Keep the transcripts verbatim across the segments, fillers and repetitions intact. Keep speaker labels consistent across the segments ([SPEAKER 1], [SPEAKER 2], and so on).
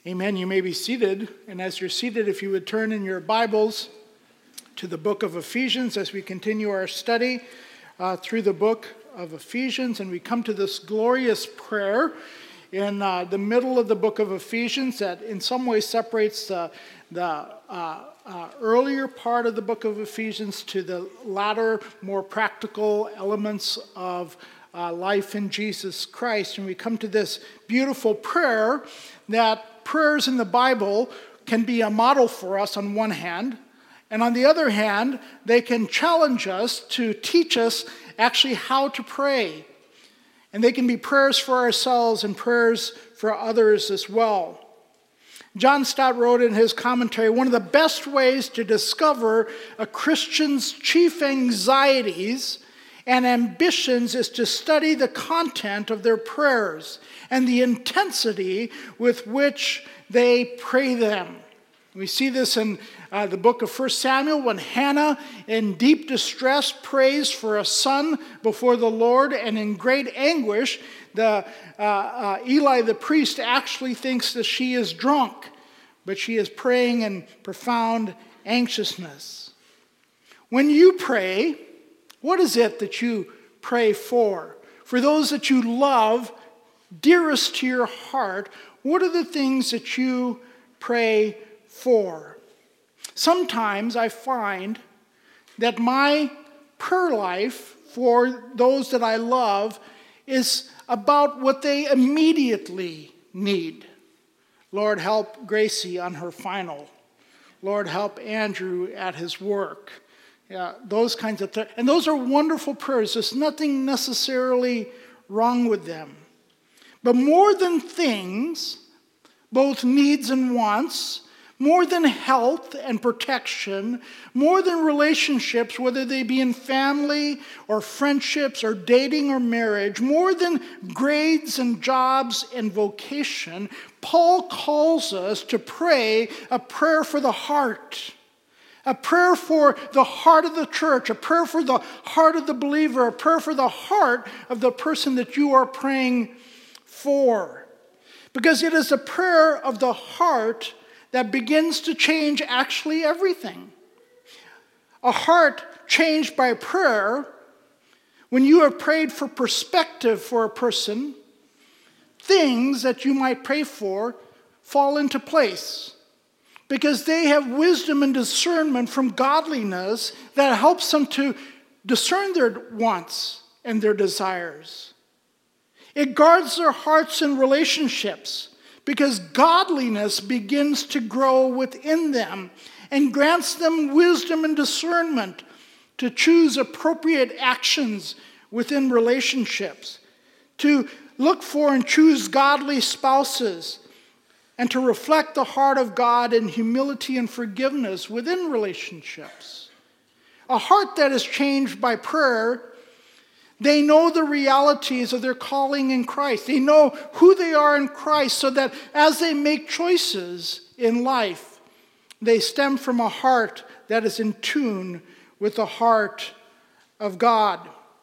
[SPEAKER 1] Amen. You may be seated. And as you're seated, if you would turn in your Bibles to the book of Ephesians as we continue our study uh, through the book of Ephesians. And we come to this glorious prayer in uh, the middle of the book of Ephesians that in some way separates uh, the uh, uh, earlier part of the book of Ephesians to the latter, more practical elements of uh, life in Jesus Christ. And we come to this beautiful prayer that prayers in the Bible can be a model for us on one hand, and on the other hand, they can challenge us to teach us actually how to pray. And they can be prayers for ourselves and prayers for others as well. John Stott wrote in his commentary, one of the best ways to discover a Christian's chief anxieties and ambitions is to study the content of their prayers and the intensity with which they pray them. We see this in uh, the book of First Samuel when Hannah, in deep distress, prays for a son before the Lord, and in great anguish, the uh, uh, Eli the priest actually thinks that she is drunk, but she is praying in profound anxiousness. When you pray, what is it that you pray for? For those that you love, dearest to your heart, what are the things that you pray for? Sometimes I find that my prayer life for those that I love is about what they immediately need. Lord, help Gracie on her final. Lord, help Andrew at his work. Yeah, those kinds of things. And those are wonderful prayers. There's nothing necessarily wrong with them. But more than things, both needs and wants, more than health and protection, more than relationships, whether they be in family or friendships or dating or marriage, more than grades and jobs and vocation, Paul calls us to pray a prayer for the heart. A prayer for the heart of the church, a prayer for the heart of the believer, a prayer for the heart of the person that you are praying for. Because it is a prayer of the heart that begins to change actually everything. A heart changed by prayer, when you have prayed for perspective for a person, things that you might pray for fall into place. Because they have wisdom and discernment from godliness that helps them to discern their wants and their desires. It guards their hearts and relationships because godliness begins to grow within them and grants them wisdom and discernment to choose appropriate actions within relationships, to look for and choose godly spouses, and to reflect the heart of God in humility and forgiveness within relationships. A heart that is changed by prayer, they know the realities of their calling in Christ. They know who they are in Christ so that as they make choices in life, they stem from a heart that is in tune with the heart of God.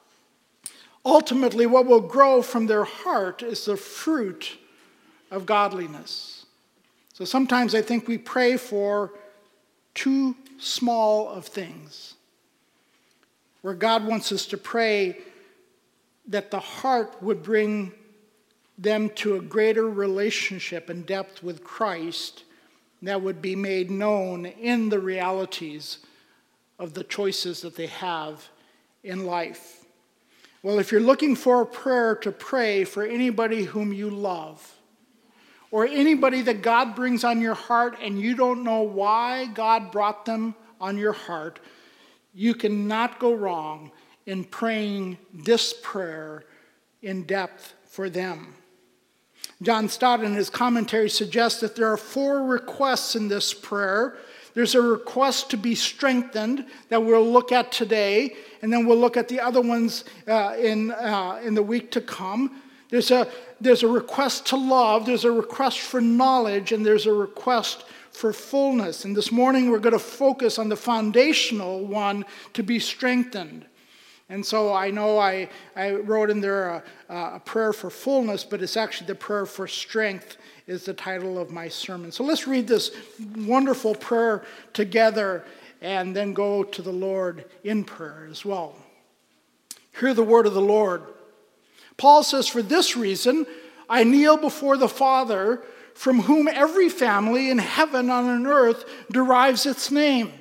[SPEAKER 1] Ultimately, what will grow from their heart is the fruit of godliness. So sometimes I think we pray for too small of things, where God wants us to pray that the heart would bring them to a greater relationship and depth with Christ that would be made known in the realities of the choices that they have in life. Well, if you're looking for a prayer to pray for anybody whom you love, or anybody that God brings on your heart and you don't know why God brought them on your heart, you cannot go wrong in praying this prayer in depth for them. John Stott in his commentary suggests that there are four requests in this prayer. There's a request to be strengthened that we'll look at today, and then we'll look at the other ones uh, in, uh, in the week to come. There's a, there's a request to love, there's a request for knowledge, and there's a request for fullness. And this morning we're going to focus on the foundational one, to be strengthened. And so I know I, I wrote in there a, a prayer for fullness, but it's actually the prayer for strength is the title of my sermon. So let's read this wonderful prayer together and then go to the Lord in prayer as well. Hear the word of the Lord. Paul says, "For this reason I kneel before the Father, from whom every family in heaven and on earth derives its name.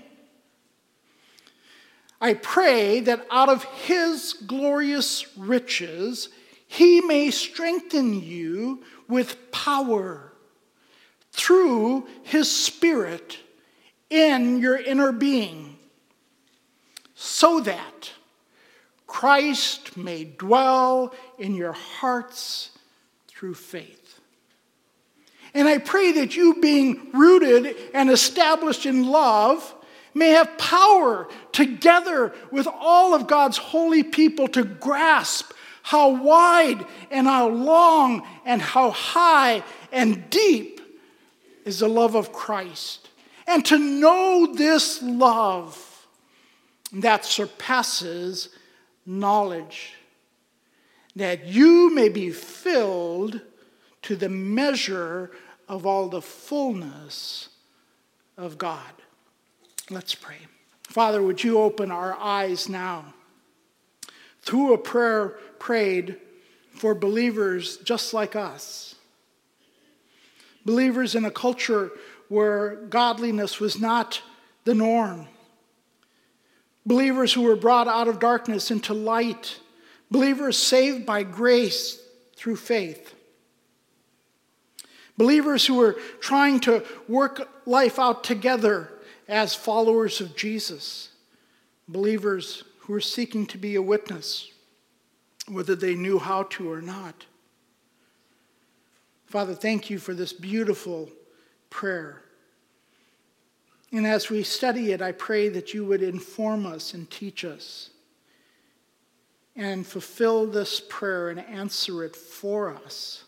[SPEAKER 1] I pray that out of his glorious riches he may strengthen you with power through his Spirit in your inner being, so that Christ may dwell in your hearts through faith. And I pray that you, being rooted and established in love, may have power together with all of God's holy people to grasp how wide and how long and how high and deep is the love of Christ. And to know this love that surpasses knowledge, that you may be filled to the measure of all the fullness of God." Let's pray. Father, would you open our eyes now through a prayer prayed for believers just like us. Believers in a culture where godliness was not the norm. Believers who were brought out of darkness into light. Believers saved by grace through faith. Believers who were trying to work life out together as followers of Jesus. Believers who were seeking to be a witness, whether they knew how to or not. Father, thank you for this beautiful prayer. And as we study it, I pray that you would inform us and teach us and fulfill this prayer and answer it for us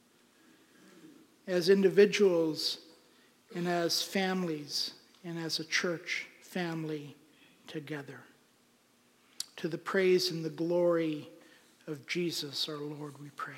[SPEAKER 1] as individuals and as families and as a church family together. To the praise and the glory of Jesus, our Lord, we pray.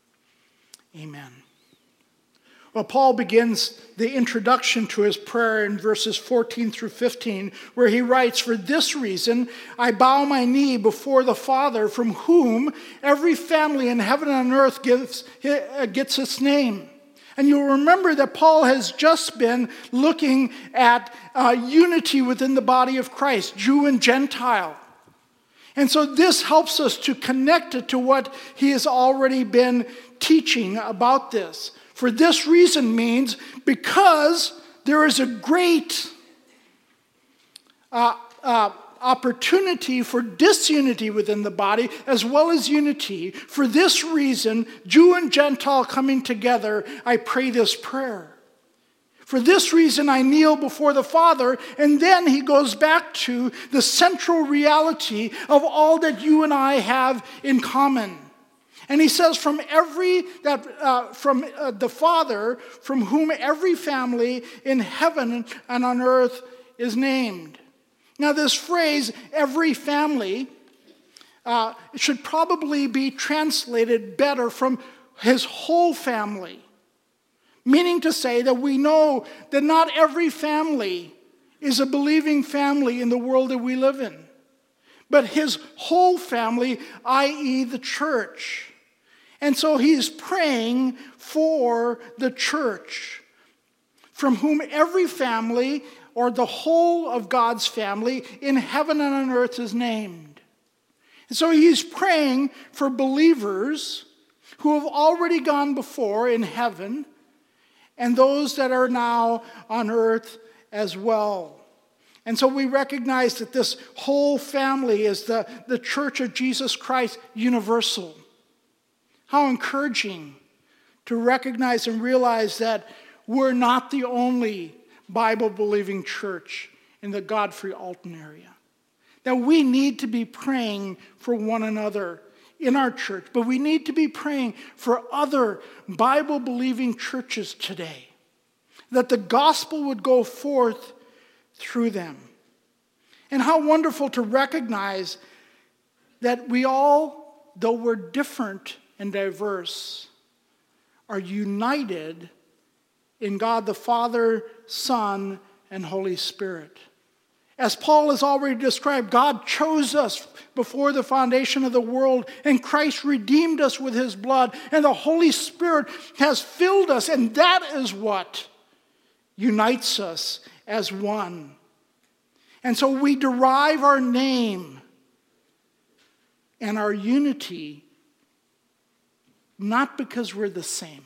[SPEAKER 1] Amen. Well, Paul begins the introduction to his prayer in verses fourteen through fifteen, where he writes, "For this reason I bow my knee before the Father, from whom every family in heaven and on earth gives, gets its name." And you'll remember that Paul has just been looking at uh, unity within the body of Christ, Jew and Gentile. And so this helps us to connect it to what he has already been teaching about this. For this reason means because there is a great uh, uh, opportunity for disunity within the body as well as unity. For this reason, Jew and Gentile coming together, I pray this prayer. For this reason, I kneel before the Father. And then he goes back to the central reality of all that you and I have in common. And he says, from every that uh, from uh, the Father, from whom every family in heaven and on earth is named. Now, this phrase, every family, uh, should probably be translated better from his whole family. Meaning to say that we know that not every family is a believing family in the world that we live in. But his whole family, that is the church. And so he's praying for the church, from whom every family, or the whole of God's family in heaven and on earth is named. And so he's praying for believers who have already gone before in heaven and those that are now on earth as well. And so we recognize that this whole family is the, the Church of Jesus Christ universal. How encouraging to recognize and realize that we're not the only Bible-believing church in the Godfrey Alton area. That we need to be praying for one another in our church, but we need to be praying for other Bible-believing churches today. That the gospel would go forth through them. And how wonderful to recognize that we all, though we're different and diverse, are united in God the Father, Son, and Holy Spirit. As Paul has already described, God chose us before the foundation of the world, and Christ redeemed us with his blood, and the Holy Spirit has filled us, and that is what unites us as one. And so we derive our name and our unity not because we're the same,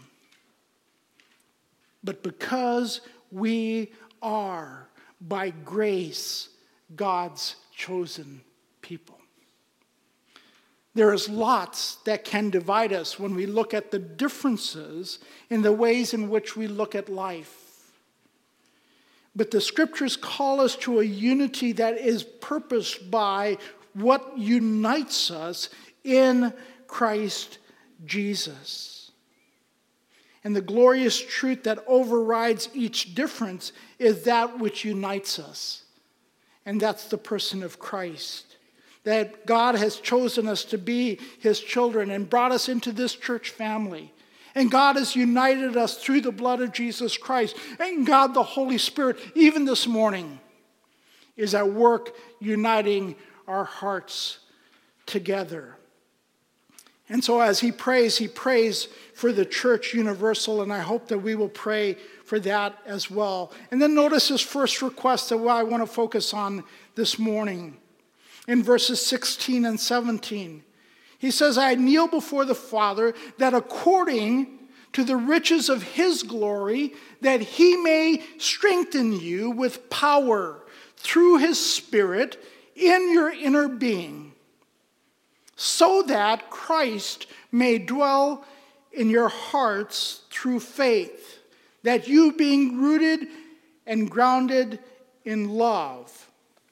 [SPEAKER 1] but because we are, by grace, God's chosen people. There is lots that can divide us when we look at the differences in the ways in which we look at life. But the scriptures call us to a unity that is purposed by what unites us in Christ Jesus. And the glorious truth that overrides each difference is that which unites us. And that's the person of Christ. That God has chosen us to be his children and brought us into this church family. And God has united us through the blood of Jesus Christ. And God, the Holy Spirit, even this morning, is at work uniting our hearts together. And so as he prays, he prays for the church universal, and I hope that we will pray for that as well. And then notice his first request that I want to focus on this morning. In verses sixteen and seventeen, he says, I kneel before the Father, that according to the riches of his glory, that he may strengthen you with power through his Spirit in your inner being, so that Christ may dwell in your hearts through faith, that you, being rooted and grounded in love,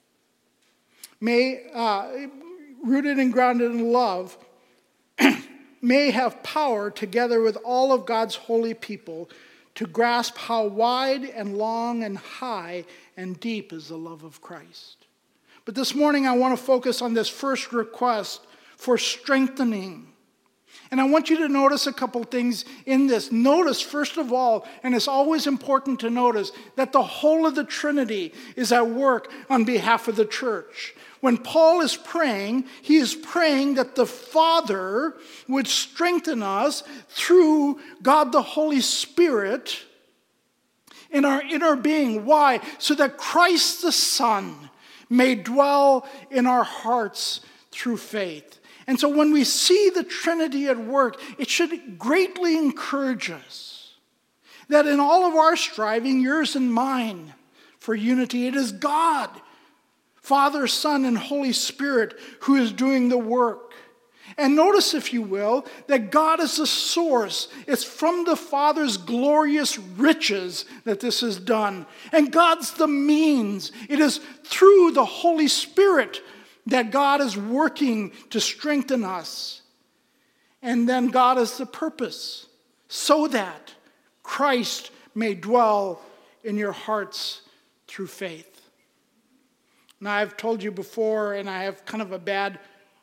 [SPEAKER 1] may, uh, rooted and grounded in love, may have power, together with all of God's holy people, to grasp how wide and long and high and deep is the love of Christ. But this morning I want to focus on this first request for strengthening. And I want you to notice a couple things in this. Notice, first of all, and it's always important to notice, that the whole of the Trinity is at work on behalf of the church. When Paul is praying, he is praying that the Father would strengthen us through God the Holy Spirit in our inner being. Why? So that Christ the Son may dwell in our hearts through faith. And so when we see the Trinity at work, it should greatly encourage us that in all of our striving, yours and mine, for unity, it is God, Father, Son, and Holy Spirit who is doing the work. And notice, if you will, that God is the source. It's from the Father's glorious riches that this is done. And God's the means. It is through the Holy Spirit that God is working to strengthen us. And then God is the purpose, so that Christ may dwell in your hearts through faith. Now, I've told you before, and I have kind of a bad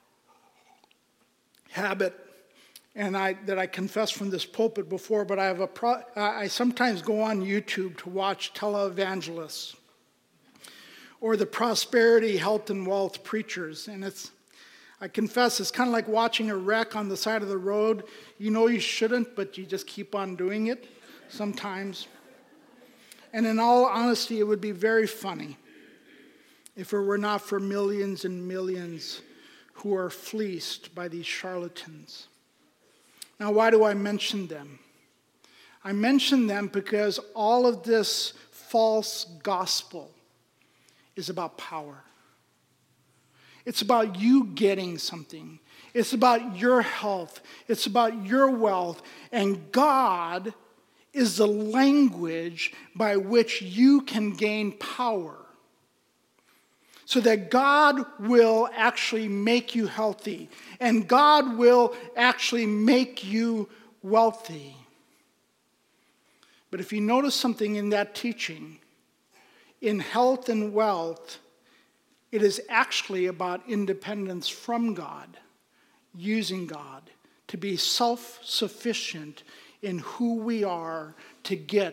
[SPEAKER 1] habit, and I that I confess from this pulpit before, but I have a pro, I sometimes go on YouTube to watch televangelists or the prosperity, health, and wealth preachers. And it's, I confess, it's kind of like watching a wreck on the side of the road. You know you shouldn't, but you just keep on doing it sometimes. And in all honesty, it would be very funny if it were not for millions and millions who are fleeced by these charlatans. Now, why do I mention them? I mention them because all of this false gospel is about power. It's about you getting something. It's about your health. It's about your wealth. And God is the language by which you can gain power, so that God will actually make you healthy, and God will actually make you wealthy. But if you notice something in that teaching, in health and wealth, it is actually about independence from God, using God to be self-sufficient in who we are to get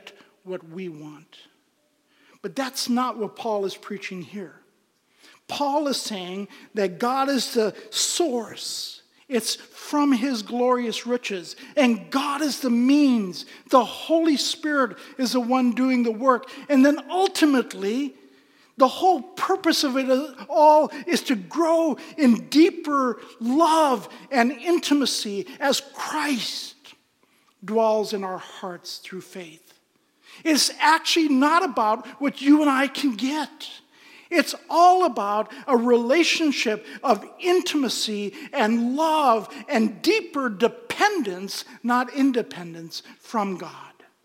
[SPEAKER 1] what we want. But that's not what Paul is preaching here. Paul is saying that God is the source. It's from his glorious riches. And God is the means. The Holy Spirit is the one doing the work. And then ultimately, the whole purpose of it all is to grow in deeper love and intimacy as Christ dwells in our hearts through faith. It's actually not about what you and I can get. It's all about a relationship of intimacy and love and deeper dependence, not independence, from God.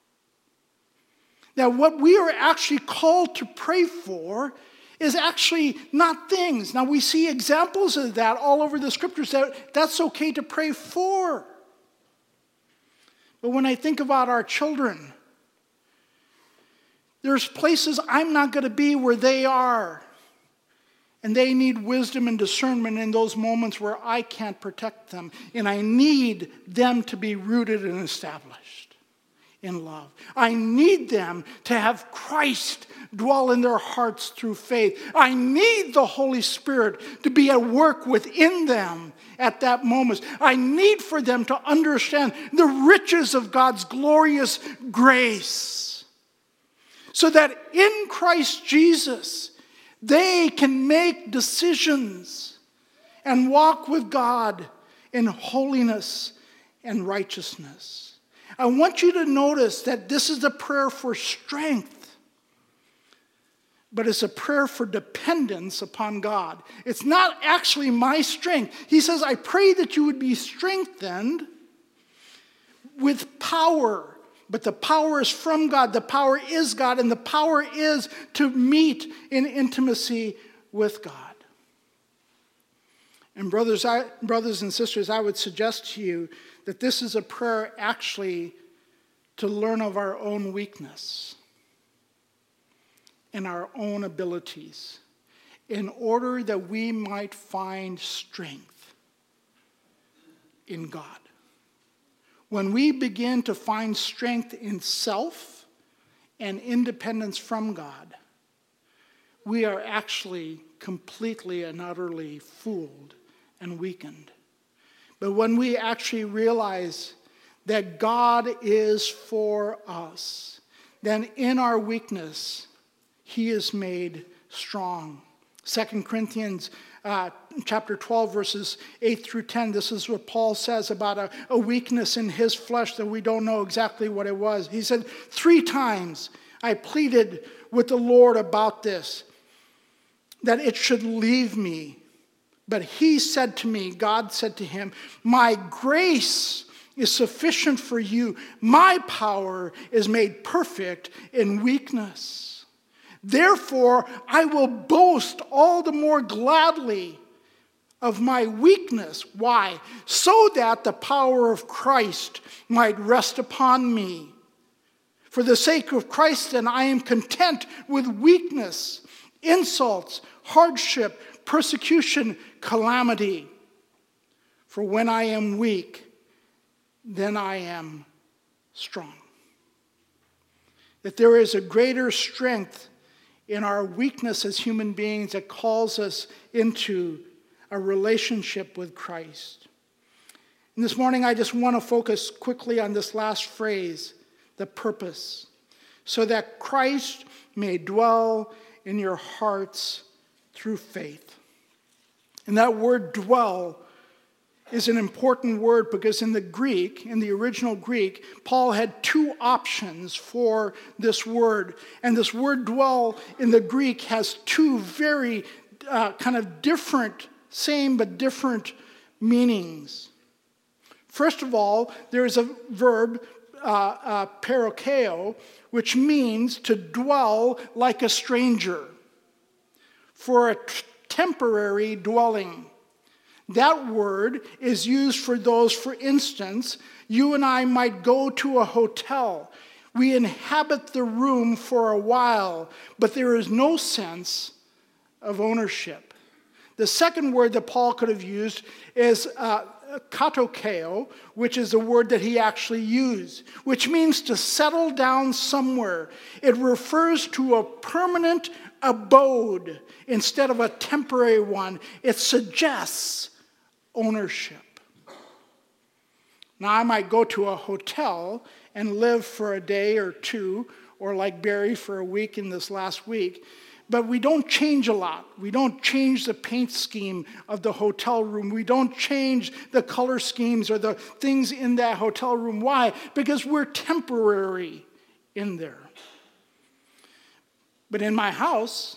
[SPEAKER 1] Now, what we are actually called to pray for is actually not things. Now, we see examples of that all over the scriptures, that that's okay to pray for. But when I think about our children, there's places I'm not going to be where they are. And they need wisdom and discernment in those moments where I can't protect them. And I need them to be rooted and established in love. I need them to have Christ dwell in their hearts through faith. I need the Holy Spirit to be at work within them at that moment. I need for them to understand the riches of God's glorious grace, so that in Christ Jesus, they can make decisions and walk with God in holiness and righteousness. I want you to notice that this is a prayer for strength, but it's a prayer for dependence upon God. It's not actually my strength. He says, I pray that you would be strengthened with power. But the power is from God, the power is God, and the power is to meet in intimacy with God. And brothers, I, brothers and sisters, I would suggest to you that this is a prayer actually to learn of our own weakness and our own abilities in order that we might find strength in God. When we begin to find strength in self and independence from God, we are actually completely and utterly fooled and weakened. But when we actually realize that God is for us, then in our weakness, he is made strong. Second Corinthians uh, chapter twelve, verses eight through ten, this is what Paul says about a, a weakness in his flesh that we don't know exactly what it was. He said, three times I pleaded with the Lord about this, that it should leave me. But he said to me, God said to him, my grace is sufficient for you. My power is made perfect in weakness. Therefore, I will boast all the more gladly of my weakness. Why? So that the power of Christ might rest upon me. For the sake of Christ, then, I am content with weakness, insults, hardship, persecution, calamity. For when I am weak, then I am strong. That there is a greater strength in our weakness as human beings that calls us into a relationship with Christ. And this morning I just want to focus quickly on this last phrase, the purpose, so that Christ may dwell in your hearts through faith. And that word dwell is an important word because in the Greek, in the original Greek, Paul had two options for this word. And this word dwell in the Greek has two very uh, kind of different, same but different meanings. First of all, there is a verb, uh, uh, parokeo, which means to dwell like a stranger, for a t- temporary dwelling. That word is used for those, for instance, you and I might go to a hotel. We inhabit the room for a while, but there is no sense of ownership. The second word that Paul could have used is uh, katokeo, which is a word that he actually used, which means to settle down somewhere. It refers to a permanent abode instead of a temporary one. It suggests ownership. Now, I might go to a hotel and live for a day or two, or like Barry for a week in this last week, but we don't change a lot. We don't change the paint scheme of the hotel room. We don't change the color schemes or the things in that hotel room. Why? Because we're temporary in there. But in my house,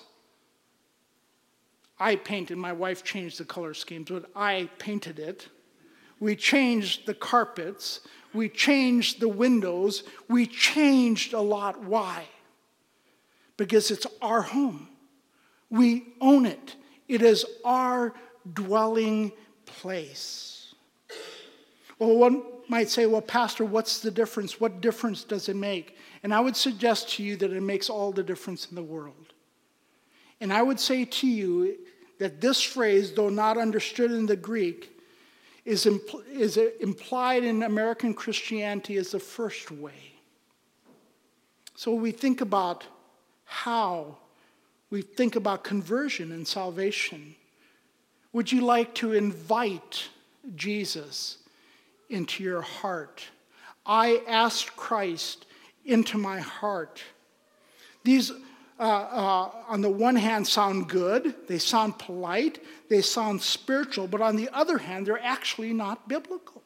[SPEAKER 1] I painted, my wife changed the color schemes, but I painted it. We changed the carpets. We changed the windows. We changed a lot. Why? Because it's our home. We own it. It is our dwelling place. Well, one might say, well, Pastor, what's the difference? What difference does it make? And I would suggest to you that it makes all the difference in the world. And I would say to you that this phrase, though not understood in the Greek, is, impl- is implied in American Christianity as the first way. So we think about how we think about conversion and salvation. Would you like to invite Jesus into your heart? I asked Christ into my heart. These, uh, uh, on the one hand, sound good. They sound polite. They sound spiritual. But on the other hand, they're actually not biblical.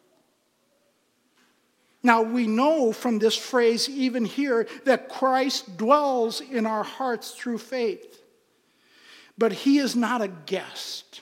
[SPEAKER 1] Now, we know from this phrase, even here, that Christ dwells in our hearts through faith. But he is not a guest.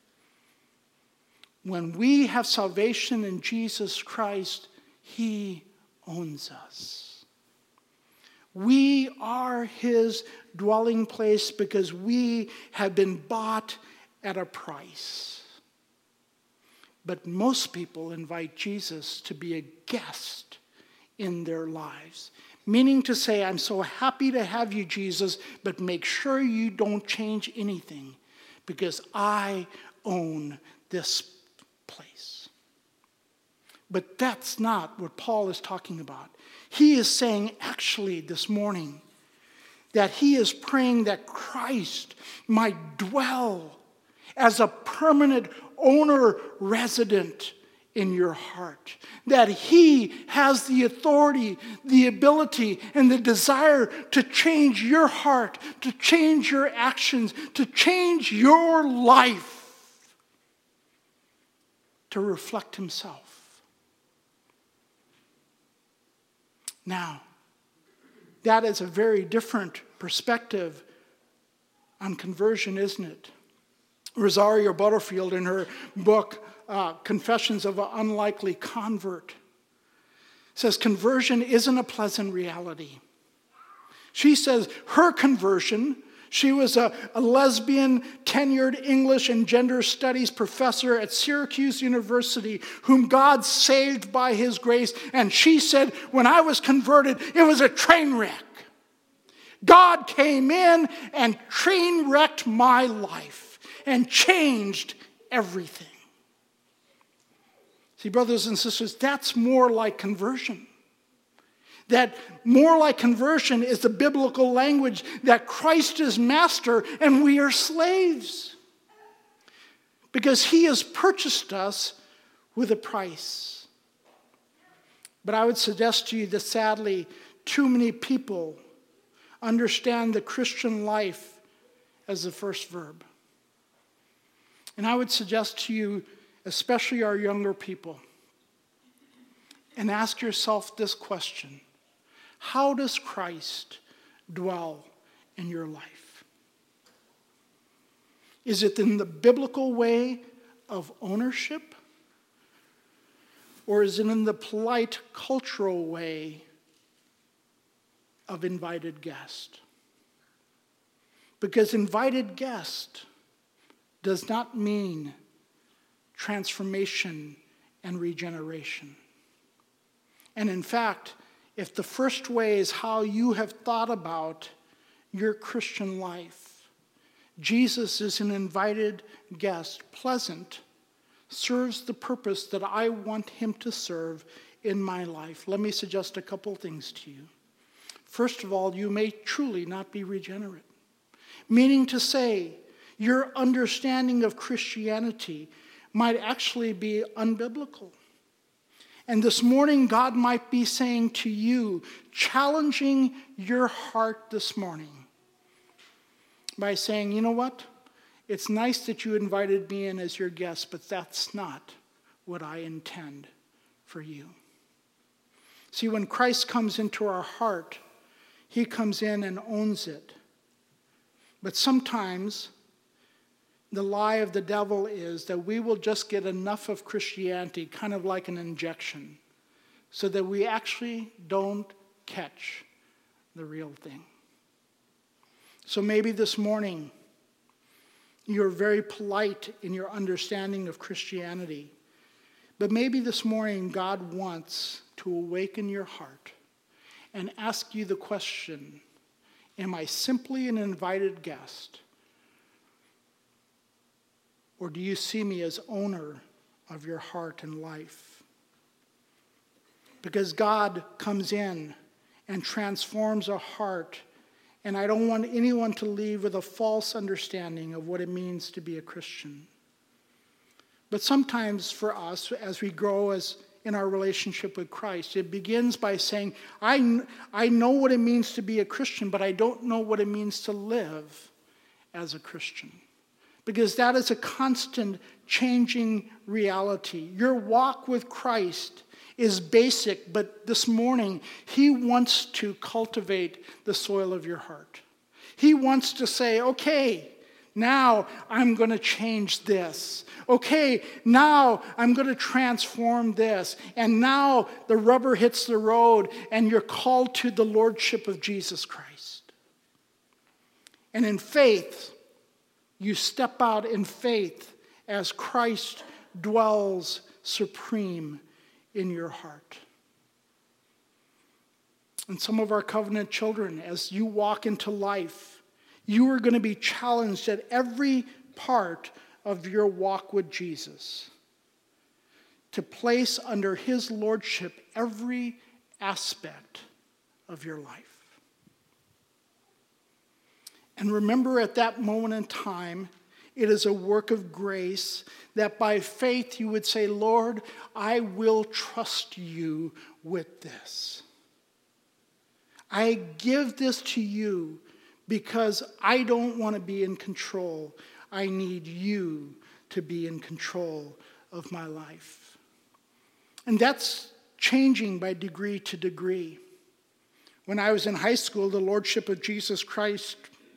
[SPEAKER 1] When we have salvation in Jesus Christ, he owns us. We are his dwelling place because we have been bought at a price. But most people invite Jesus to be a guest in their lives. Meaning to say, I'm so happy to have you, Jesus, but make sure you don't change anything because I own this place. But that's not what Paul is talking about. He is saying actually this morning that he is praying that Christ might dwell as a permanent owner resident in your heart. That he has the authority, the ability, and the desire to change your heart, to change your actions, to change your life, to reflect himself. Now, that is a very different perspective on conversion, isn't it? Rosario Butterfield, in her book, uh, Confessions of an Unlikely Convert, says conversion isn't a pleasant reality. She says her conversion, she was a, a lesbian, tenured English and gender studies professor at Syracuse University, whom God saved by his grace. And she said, when I was converted, it was a train wreck. God came in and train wrecked my life and changed everything. See, brothers and sisters, that's more like conversion. That more like conversion is the biblical language that Christ is master and we are slaves. Because he has purchased us with a price. But I would suggest to you that sadly, too many people understand the Christian life as the first verb. And I would suggest to you, especially our younger people, and ask yourself this question. How does Christ dwell in your life? Is it in the biblical way of ownership? Or is it in the polite cultural way of invited guest? Because invited guest does not mean transformation and regeneration. And in fact, if the first way is how you have thought about your Christian life, Jesus is an invited guest, pleasant, serves the purpose that I want him to serve in my life? Let me suggest a couple things to you. First of all, you may truly not be regenerate, meaning to say your understanding of Christianity might actually be unbiblical. And this morning, God might be saying to you, challenging your heart this morning by saying, you know what? It's nice that you invited me in as your guest, but that's not what I intend for you. See, when Christ comes into our heart, he comes in and owns it. But sometimes the lie of the devil is that we will just get enough of Christianity, kind of like an injection, so that we actually don't catch the real thing. So maybe this morning, you're very polite in your understanding of Christianity. But maybe this morning, God wants to awaken your heart and ask you the question, am I simply an invited guest? Or do you see me as owner of your heart and life? Because God comes in and transforms a heart, and I don't want anyone to leave with a false understanding of what it means to be a Christian. But sometimes for us, as we grow as in our relationship with Christ, it begins by saying, I, I know what it means to be a Christian, but I don't know what it means to live as a Christian. Because that is a constant changing reality. Your walk with Christ is basic, but this morning, he wants to cultivate the soil of your heart. He wants to say, okay, now I'm going to change this. Okay, now I'm going to transform this. And now the rubber hits the road and you're called to the lordship of Jesus Christ. And in faith, you step out in faith as Christ dwells supreme in your heart. And some of our covenant children, as you walk into life, you are going to be challenged at every part of your walk with Jesus to place under his lordship every aspect of your life. And remember, at that moment in time, it is a work of grace that by faith you would say, Lord, I will trust you with this. I give this to you because I don't want to be in control. I need you to be in control of my life. And that's changing by degree to degree. When I was in high school, the lordship of Jesus Christ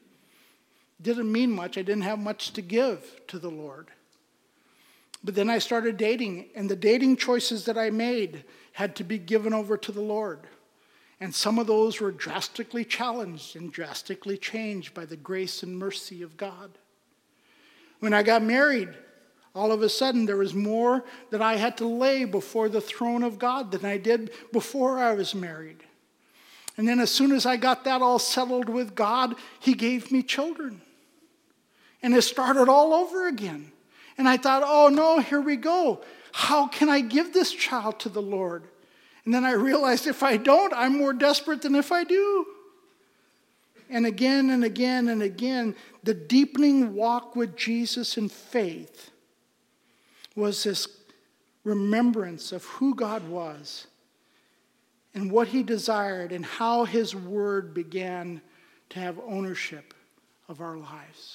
[SPEAKER 1] didn't mean much. I didn't have much to give to the Lord. But then I started dating, and the dating choices that I made had to be given over to the Lord. And some of those were drastically challenged and drastically changed by the grace and mercy of God. When I got married, all of a sudden there was more that I had to lay before the throne of God than I did before I was married. And then as soon as I got that all settled with God, he gave me children. And it started all over again. And I thought, oh no, here we go. How can I give this child to the Lord? And then I realized if I don't, I'm more desperate than if I do. And again and again and again, the deepening walk with Jesus in faith was this remembrance of who God was and what he desired and how his word began to have ownership of our lives.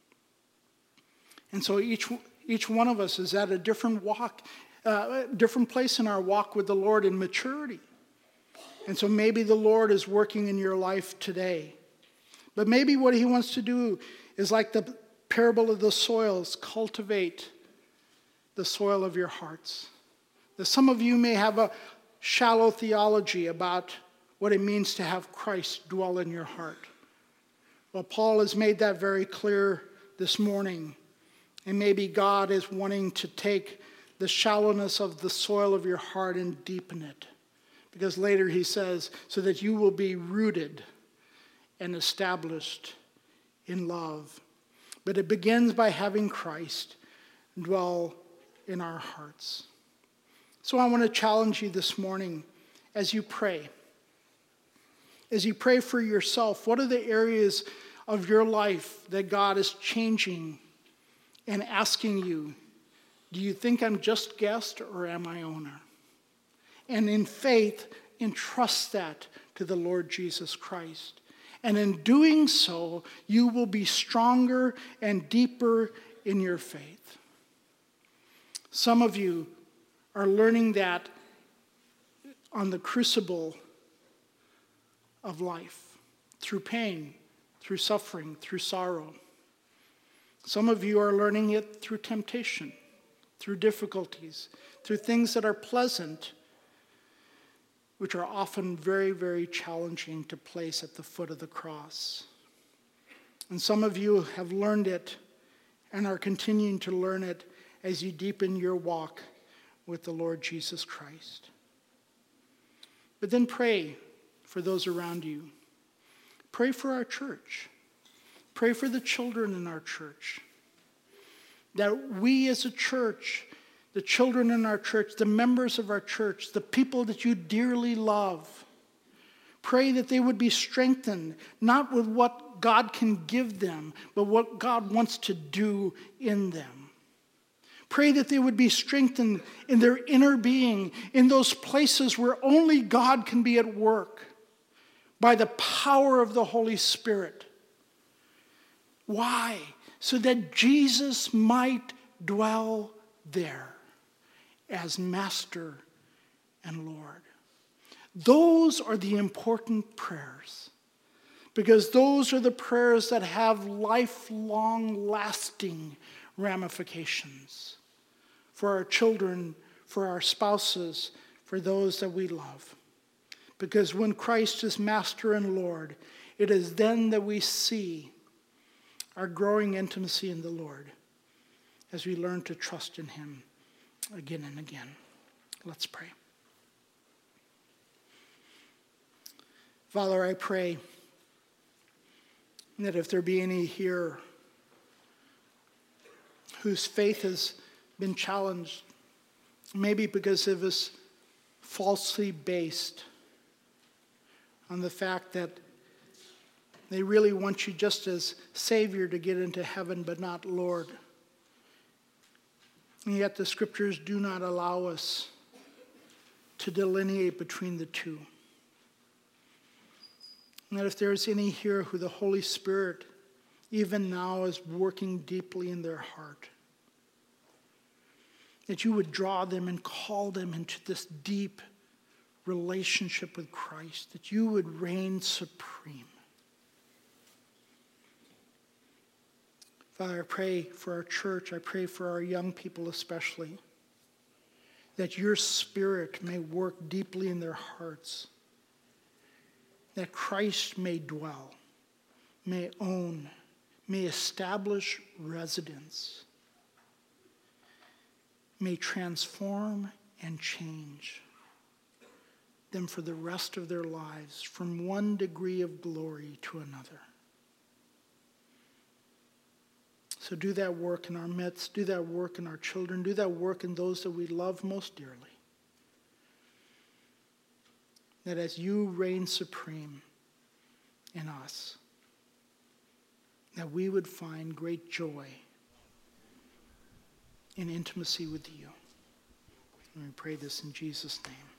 [SPEAKER 1] And so each, each one of us is at a different walk, uh, a different place in our walk with the Lord in maturity. And so maybe the Lord is working in your life today. But maybe what he wants to do is like the parable of the soils, cultivate the soil of your hearts. That some of you may have a shallow theology about what it means to have Christ dwell in your heart. Well, Paul has made that very clear this morning. And maybe God is wanting to take the shallowness of the soil of your heart and deepen it. Because later he says, so that you will be rooted and established in love. But it begins by having Christ dwell in our hearts. So I want to challenge you this morning as you pray. As you pray for yourself, what are the areas of your life that God is changing and asking you, do you think I'm just guest or am I owner? And in faith, entrust that to the Lord Jesus Christ. And in doing so, you will be stronger and deeper in your faith. Some of you are learning that on the crucible of life, through pain, through suffering, through sorrow. Some of you are learning it through temptation, through difficulties, through things that are pleasant, which are often very, very challenging to place at the foot of the cross. And some of you have learned it and are continuing to learn it as you deepen your walk with the Lord Jesus Christ. But then pray for those around you. Pray for our church. Pray for the children in our church. That we as a church, the children in our church, the members of our church, the people that you dearly love, pray that they would be strengthened, not with what God can give them, but what God wants to do in them. Pray that they would be strengthened in their inner being, in those places where only God can be at work, by the power of the Holy Spirit. Why? So that Jesus might dwell there as Master and Lord. Those are the important prayers, because those are the prayers that have lifelong, lasting ramifications for our children, for our spouses, for those that we love. Because when Christ is Master and Lord, it is then that we see our growing intimacy in the Lord as we learn to trust in him again and again. Let's pray. Father, I pray that if there be any here whose faith has been challenged, maybe because it was falsely based on the fact that they really want you just as Savior to get into heaven, but not Lord. And yet the scriptures do not allow us to delineate between the two. And that if there is any here who the Holy Spirit even now is working deeply in their heart, that you would draw them and call them into this deep relationship with Christ, that you would reign supreme. Father, I pray for our church, I pray for our young people especially, that your Spirit may work deeply in their hearts, that Christ may dwell, may own, may establish residence, may transform and change them for the rest of their lives, from one degree of glory to another. So do that work in our midst, do that work in our children, do that work in those that we love most dearly. That as you reign supreme in us, that we would find great joy in intimacy with you. And we pray this in Jesus' name.